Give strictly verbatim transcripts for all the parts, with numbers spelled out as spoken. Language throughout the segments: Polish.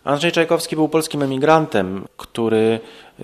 Andrzej Czajkowski był polskim emigrantem, który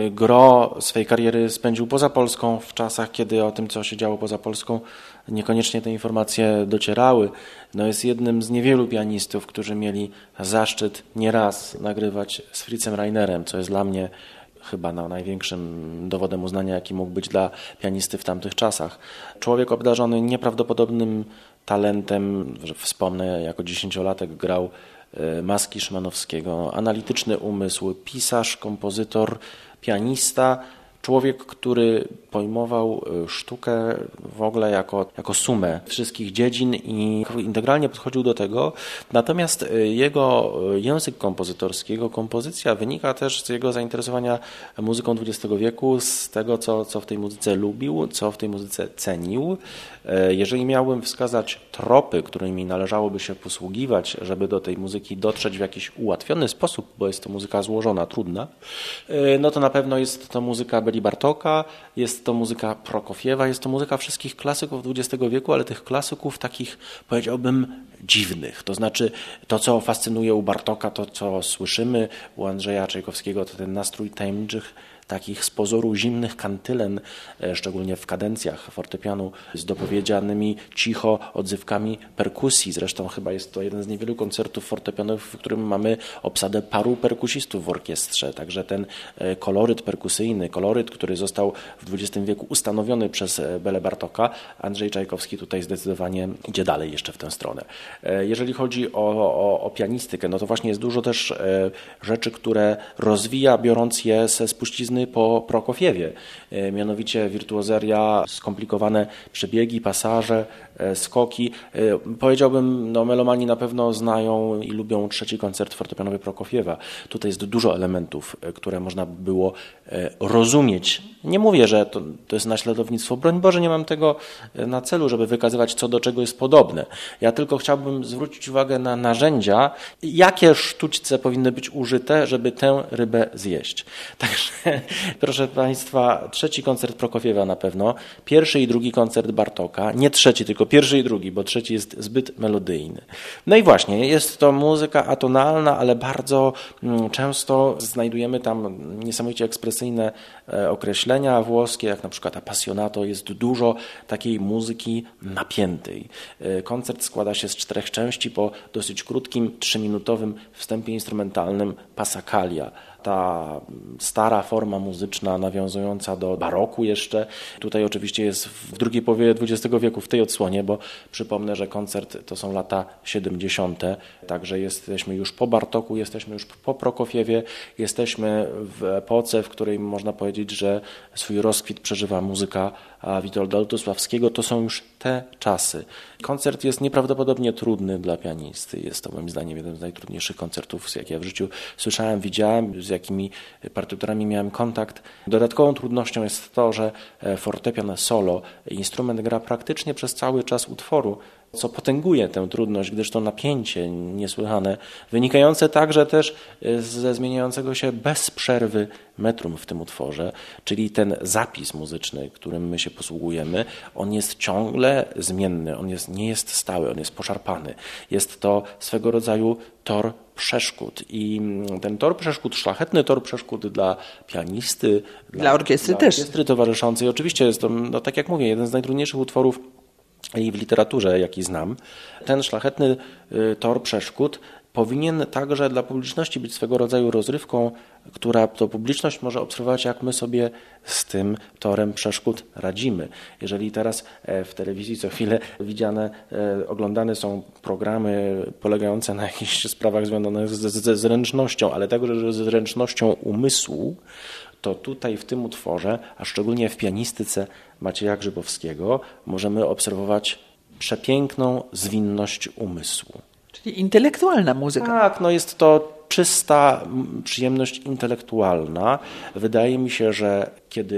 gro swej kariery spędził poza Polską w czasach, kiedy o tym, co się działo poza Polską, niekoniecznie te informacje docierały. No jest jednym z niewielu pianistów, którzy mieli zaszczyt nieraz nagrywać z Fritzem Rainerem, co jest dla mnie chyba no, największym dowodem uznania, jaki mógł być dla pianisty w tamtych czasach. Człowiek obdarzony nieprawdopodobnym talentem, że wspomnę, jako dziesięciolatek grał Maski Szymanowskiego, analityczny umysł, pisarz, kompozytor, pianista, człowiek, który pojmował sztukę w ogóle jako, jako sumę wszystkich dziedzin i integralnie podchodził do tego. Natomiast jego język kompozytorski, jego kompozycja wynika też z jego zainteresowania muzyką dwudziestego wieku, z tego, co, co w tej muzyce lubił, co w tej muzyce cenił. Jeżeli miałbym wskazać tropy, którymi należałoby się posługiwać, żeby do tej muzyki dotrzeć w jakiś ułatwiony sposób, bo jest to muzyka złożona, trudna, no to na pewno jest to muzyka Beli Bartoka, jest to muzyka Prokofiewa, jest to muzyka wszystkich klasyków dwudziestego wieku, ale tych klasyków takich, powiedziałbym, dziwnych. To znaczy to, co fascynuje u Bartoka, to co słyszymy u Andrzeja Czajkowskiego, to ten nastrój tajemniczych, takich z pozoru zimnych kantylen, szczególnie w kadencjach fortepianu, z dopowiedzianymi cicho odzywkami perkusji. Zresztą chyba jest to jeden z niewielu koncertów fortepianowych, w którym mamy obsadę paru perkusistów w orkiestrze. Także ten koloryt perkusyjny, koloryt, który został w dwudziestym wieku ustanowiony przez Belę Bartoka, Andrzej Czajkowski tutaj zdecydowanie idzie dalej jeszcze w tę stronę. Jeżeli chodzi o, o, o pianistykę, no to właśnie jest dużo też rzeczy, które rozwija, biorąc je ze spuścizny po Prokofiewie, mianowicie wirtuozeria, skomplikowane przebiegi, pasaże, skoki. Powiedziałbym, no melomani na pewno znają i lubią trzeci koncert fortepianowy Prokofiewa. Tutaj jest dużo elementów, które można było rozumieć. Nie mówię, że to, to jest naśladownictwo, broń Boże, nie mam tego na celu, żeby wykazywać, co do czego jest podobne. Ja tylko chciałbym zwrócić uwagę na narzędzia, jakie sztućce powinny być użyte, żeby tę rybę zjeść. Także proszę Państwa, trzeci koncert Prokofiewa na pewno, pierwszy i drugi koncert Bartoka, nie trzeci, tylko pierwszy i drugi, bo trzeci jest zbyt melodyjny. No i właśnie, jest to muzyka atonalna, ale bardzo często znajdujemy tam niesamowicie ekspresyjne określenia włoskie, jak na przykład Appassionato, jest dużo takiej muzyki napiętej. Koncert składa się z czterech części po dosyć krótkim, trzyminutowym wstępie instrumentalnym Passacaglia. Ta stara forma muzyczna nawiązująca do baroku jeszcze. Tutaj oczywiście jest w drugiej połowie dwudziestego wieku w tej odsłonie, bo przypomnę, że koncert to są lata siedemdziesiąte. Także jesteśmy już po Bartoku, jesteśmy już po Prokofiewie, jesteśmy w epoce, w której można powiedzieć, że swój rozkwit przeżywa muzyka Witolda Lutosławskiego. To są już te czasy. Koncert jest nieprawdopodobnie trudny dla pianisty. Jest to moim zdaniem jeden z najtrudniejszych koncertów, jakie ja w życiu słyszałem, widziałem, z jakimi partyturami miałem kontakt. Dodatkową trudnością jest to, że fortepian solo, instrument gra praktycznie przez cały czas utworu, co potęguje tę trudność, gdyż to napięcie niesłychane, wynikające także też ze zmieniającego się bez przerwy metrum w tym utworze, czyli ten zapis muzyczny, którym my się posługujemy, on jest ciągle zmienny, on jest, nie jest stały, on jest poszarpany. Jest to swego rodzaju tor przeszkód i ten tor przeszkód, szlachetny tor przeszkód dla pianisty, dla, dla orkiestry dla też. orkiestry towarzyszącej. Oczywiście jest to, no, tak jak mówię, jeden z najtrudniejszych utworów i w literaturze, jaki znam. Ten szlachetny tor przeszkód powinien także dla publiczności być swego rodzaju rozrywką, która to publiczność może obserwować, jak my sobie z tym torem przeszkód radzimy. Jeżeli teraz w telewizji co chwilę widziane, oglądane są programy polegające na jakichś sprawach związanych ze zręcznością, ale także ze zręcznością umysłu, to tutaj w tym utworze, a szczególnie w pianistyce Macieja Grzybowskiego, możemy obserwować przepiękną zwinność umysłu. Czyli intelektualna muzyka. Tak, no jest to czysta przyjemność intelektualna. Wydaje mi się, że kiedy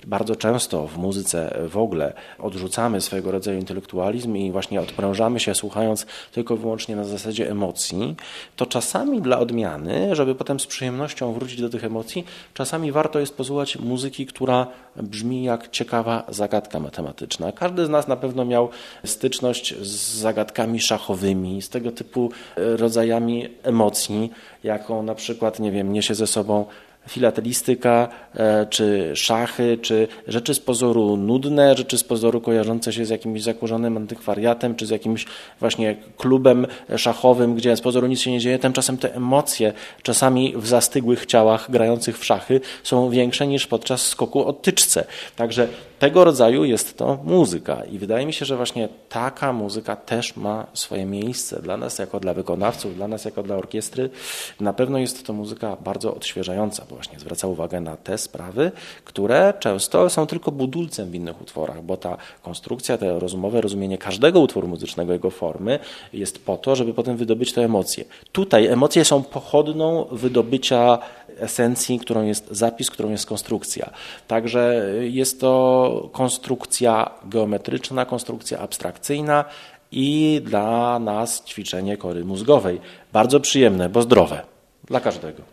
bardzo często w muzyce w ogóle odrzucamy swego rodzaju intelektualizm i właśnie odprężamy się słuchając tylko i wyłącznie na zasadzie emocji, to czasami dla odmiany, żeby potem z przyjemnością wrócić do tych emocji, czasami warto jest posłuchać muzyki, która brzmi jak ciekawa zagadka matematyczna. Każdy z nas na pewno miał styczność z zagadkami szachowymi, z tego typu rodzajami emocji, jaką na przykład, nie wiem, niesie ze sobą filatelistyka, czy szachy, czy rzeczy z pozoru nudne, rzeczy z pozoru kojarzące się z jakimś zakurzonym antykwariatem, czy z jakimś właśnie klubem szachowym, gdzie z pozoru nic się nie dzieje. Tymczasem te emocje czasami w zastygłych ciałach grających w szachy są większe niż podczas skoku o tyczce. Także tego rodzaju jest to muzyka i wydaje mi się, że właśnie taka muzyka też ma swoje miejsce dla nas jako dla wykonawców, dla nas jako dla orkiestry. Na pewno jest to muzyka bardzo odświeżająca, bo właśnie zwraca uwagę na te sprawy, które często są tylko budulcem w innych utworach, bo ta konstrukcja, to rozumowe rozumienie każdego utworu muzycznego, jego formy jest po to, żeby potem wydobyć te emocje. Tutaj emocje są pochodną wydobycia esencji, którą jest zapis, którą jest konstrukcja. Także jest to konstrukcja geometryczna, konstrukcja abstrakcyjna i dla nas ćwiczenie kory mózgowej. Bardzo przyjemne, bo zdrowe. Dla każdego.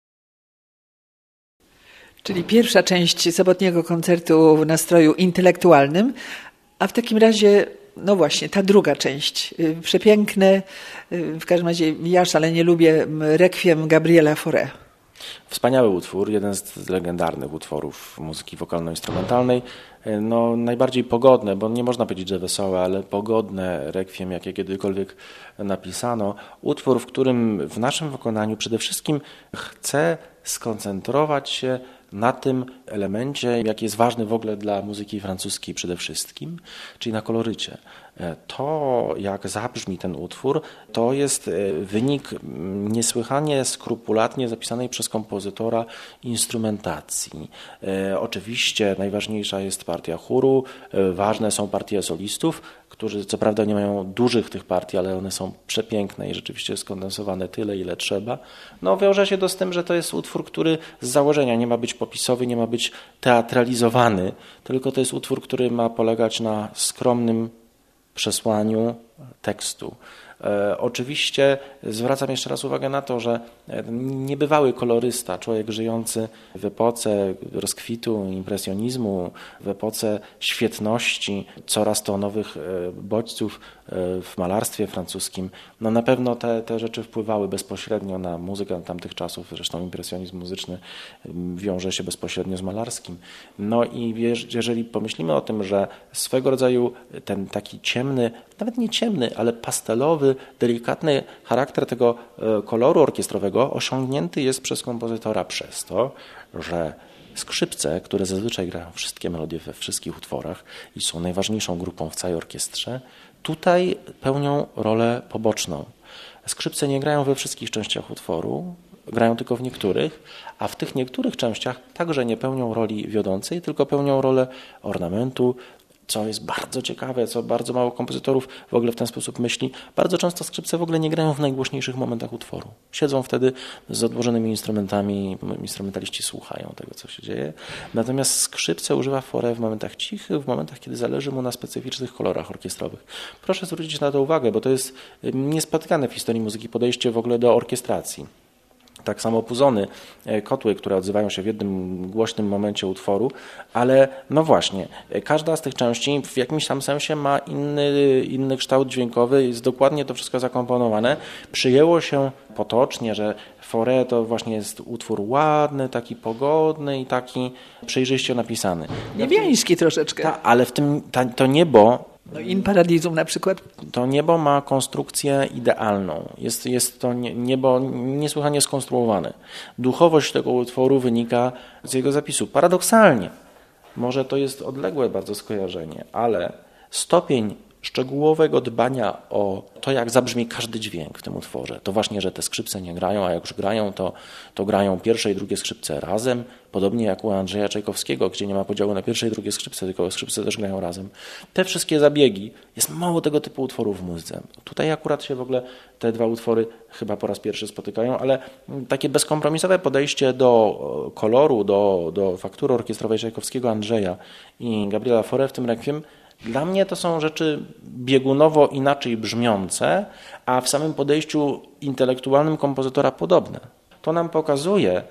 Czyli pierwsza część sobotniego koncertu w nastroju intelektualnym, a w takim razie, no właśnie, ta druga część. Przepiękne, w każdym razie ja szalenie lubię Requiem Gabriela Fauré. Wspaniały utwór, jeden z legendarnych utworów muzyki wokalno-instrumentalnej. No, najbardziej pogodne, bo nie można powiedzieć, że wesołe, ale pogodne rekwiem, jakie kiedykolwiek napisano. Utwór, w którym w naszym wykonaniu przede wszystkim chcę skoncentrować się na tym elemencie, jaki jest ważny w ogóle dla muzyki francuskiej przede wszystkim, czyli na kolorycie. To, jak zabrzmi ten utwór, to jest wynik niesłychanie skrupulatnie zapisanej przez kompozytora instrumentacji. Oczywiście najważniejsza jest partia chóru, ważne są partie solistów, którzy co prawda nie mają dużych tych partii, ale one są przepiękne i rzeczywiście skondensowane tyle, ile trzeba. No wiąże się to z tym, że to jest utwór, który z założenia nie ma być popisowy, nie ma być teatralizowany, tylko to jest utwór, który ma polegać na skromnym przesłaniu tekstu. E, oczywiście zwracam jeszcze raz uwagę na to, że niebywały kolorysta, człowiek żyjący w epoce rozkwitu impresjonizmu, w epoce świetności coraz to nowych bodźców w malarstwie francuskim, no na pewno te, te rzeczy wpływały bezpośrednio na muzykę tamtych czasów, zresztą impresjonizm muzyczny wiąże się bezpośrednio z malarskim. No i jeżeli pomyślimy o tym, że swego rodzaju ten taki ciemny, nawet nie ciemny, ale pastelowy, delikatny charakter tego koloru orkiestrowego osiągnięty jest przez kompozytora przez to, że skrzypce, które zazwyczaj grają wszystkie melodie we wszystkich utworach i są najważniejszą grupą w całej orkiestrze, tutaj pełnią rolę poboczną. Skrzypce nie grają we wszystkich częściach utworu, grają tylko w niektórych, a w tych niektórych częściach także nie pełnią roli wiodącej, tylko pełnią rolę ornamentu, co jest bardzo ciekawe, co bardzo mało kompozytorów w ogóle w ten sposób myśli. Bardzo często skrzypce w ogóle nie grają w najgłośniejszych momentach utworu. Siedzą wtedy z odłożonymi instrumentami, instrumentaliści słuchają tego, co się dzieje. Natomiast skrzypce używa Fauré w momentach cichych, w momentach, kiedy zależy mu na specyficznych kolorach orkiestrowych. Proszę zwrócić na to uwagę, bo to jest niespotykane w historii muzyki podejście w ogóle do orkiestracji. Tak samo puzony, kotły, które odzywają się w jednym głośnym momencie utworu, ale no właśnie, każda z tych części w jakimś tam sensie ma inny, inny kształt dźwiękowy, jest dokładnie to wszystko zakomponowane. Przyjęło się potocznie, że Fauré to właśnie jest utwór ładny, taki pogodny i taki przejrzyście napisany. Niebiański troszeczkę. Ta, ale w tym ta, to niebo, no In Paradisum na przykład. To niebo ma konstrukcję idealną. Jest, jest to niebo niesłychanie skonstruowane. Duchowość tego utworu wynika z jego zapisu. Paradoksalnie, może to jest odległe bardzo skojarzenie, ale stopień szczegółowego dbania o to, jak zabrzmi każdy dźwięk w tym utworze. To właśnie, że te skrzypce nie grają, a jak już grają, to, to grają pierwsze i drugie skrzypce razem, podobnie jak u Andrzeja Czajkowskiego, gdzie nie ma podziału na pierwsze i drugie skrzypce, tylko skrzypce też grają razem. Te wszystkie zabiegi, jest mało tego typu utworów w muzyce. Tutaj akurat się w ogóle te dwa utwory chyba po raz pierwszy spotykają, ale takie bezkompromisowe podejście do koloru, do, do faktury orkiestrowej Czajkowskiego, Andrzeja i Gabriela Fauré w tym Requiem, dla mnie to są rzeczy biegunowo inaczej brzmiące, a w samym podejściu intelektualnym kompozytora podobne. To nam pokazuje,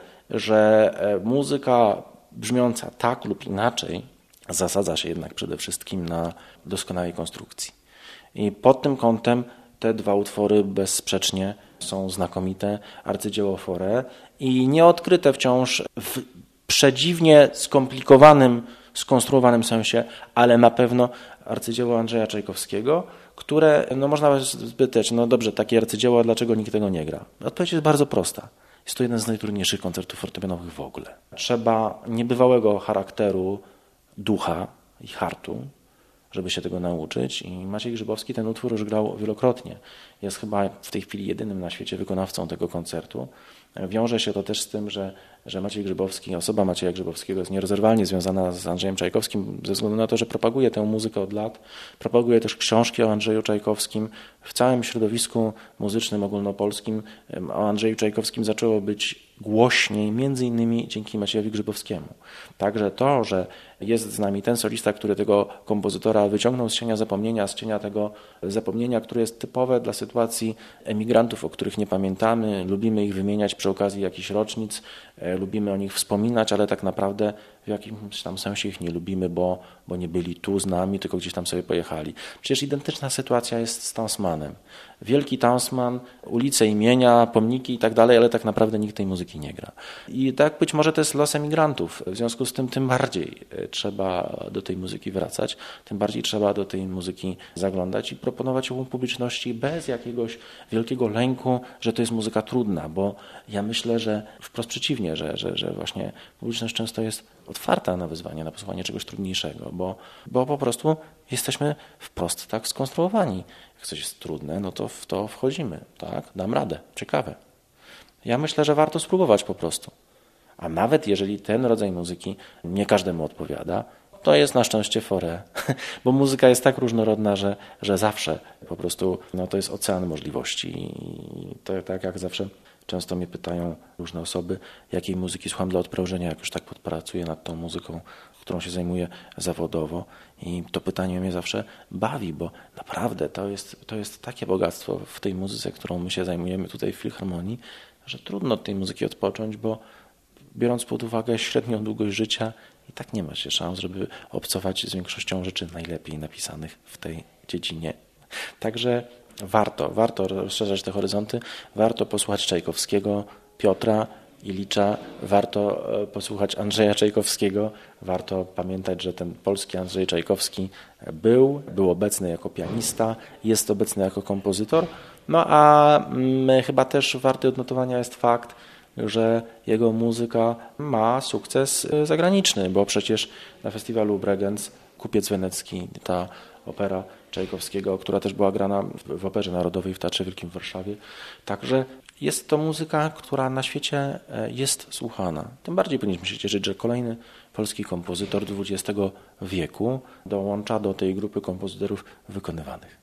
że muzyka brzmiąca tak lub inaczej zasadza się jednak przede wszystkim na doskonałej konstrukcji. I pod tym kątem te dwa utwory bezsprzecznie są znakomite, arcydzieło Fauré i nieodkryte wciąż w przedziwnie skomplikowanym, skonstruowanym sensie, ale na pewno arcydzieło Andrzeja Czajkowskiego, które no można spytać, no dobrze, takie arcydzieło, a dlaczego nikt tego nie gra? Odpowiedź jest bardzo prosta. Jest to jeden z najtrudniejszych koncertów fortepianowych w ogóle. Trzeba niebywałego charakteru, ducha i hartu, żeby się tego nauczyć i Maciej Grzybowski ten utwór już grał wielokrotnie. Jest chyba w tej chwili jedynym na świecie wykonawcą tego koncertu. Wiąże się to też z tym, że, że Maciej Grzybowski, osoba Macieja Grzybowskiego jest nierozerwalnie związana z Andrzejem Czajkowskim ze względu na to, że propaguje tę muzykę od lat, propaguje też książki o Andrzeju Czajkowskim. W całym środowisku muzycznym ogólnopolskim o Andrzeju Czajkowskim zaczęło być głośniej, między innymi dzięki Maciejowi Grzybowskiemu. Także to, że jest z nami ten solista, który tego kompozytora wyciągnął z cienia zapomnienia, z cienia tego zapomnienia, które jest typowe dla sytuacji emigrantów, o których nie pamiętamy, lubimy ich wymieniać przy okazji jakichś rocznic, e, lubimy o nich wspominać, ale tak naprawdę w jakimś tam sensie ich nie lubimy, bo, bo nie byli tu z nami, tylko gdzieś tam sobie pojechali. Przecież identyczna sytuacja jest z Tansmanem. Wielki Tansman, ulice imienia, pomniki i tak dalej, ale tak naprawdę nikt tej muzyki nie gra. I tak być może to jest los emigrantów. W związku z tym tym bardziej trzeba do tej muzyki wracać, tym bardziej trzeba do tej muzyki zaglądać i proponować ją publiczności bez jakiegoś wielkiego lęku, że to jest muzyka trudna, bo ja myślę, że wprost przeciwnie, że, że, że właśnie publiczność często jest otwarta na wyzwanie, na posłuchanie czegoś trudniejszego, bo, bo po prostu jesteśmy wprost tak skonstruowani. Jak coś jest trudne, no to w to wchodzimy, tak? Dam radę, ciekawe. Ja myślę, że warto spróbować po prostu. A nawet jeżeli ten rodzaj muzyki nie każdemu odpowiada, to jest na szczęście Fauré, bo muzyka jest tak różnorodna, że, że zawsze po prostu no, to jest ocean możliwości. I to, tak jak zawsze często mnie pytają różne osoby, jakiej muzyki słucham dla odprężenia, jak już tak podpracuję nad tą muzyką, którą się zajmuję zawodowo. I to pytanie mnie zawsze bawi, bo naprawdę to jest, to jest takie bogactwo w tej muzyce, którą my się zajmujemy tutaj w Filharmonii, że trudno od tej muzyki odpocząć, bo biorąc pod uwagę średnią długość życia, i tak nie ma się szans, żeby obcować z większością rzeczy najlepiej napisanych w tej dziedzinie. Także warto, warto rozszerzać te horyzonty, warto posłuchać Czajkowskiego, Piotra Ilicza, warto posłuchać Andrzeja Czajkowskiego, warto pamiętać, że ten polski Andrzej Czajkowski był, był obecny jako pianista, jest obecny jako kompozytor, no a mm, chyba też warty odnotowania jest fakt, że jego muzyka ma sukces zagraniczny, bo przecież na festiwalu Bregenz Kupiec Wenecki, ta opera Czajkowskiego, która też była grana w Operze Narodowej w Teatrze Wielkim w Warszawie. Także jest to muzyka, która na świecie jest słuchana. Tym bardziej powinniśmy się cieszyć, że kolejny polski kompozytor dwudziestego wieku dołącza do tej grupy kompozytorów wykonywanych.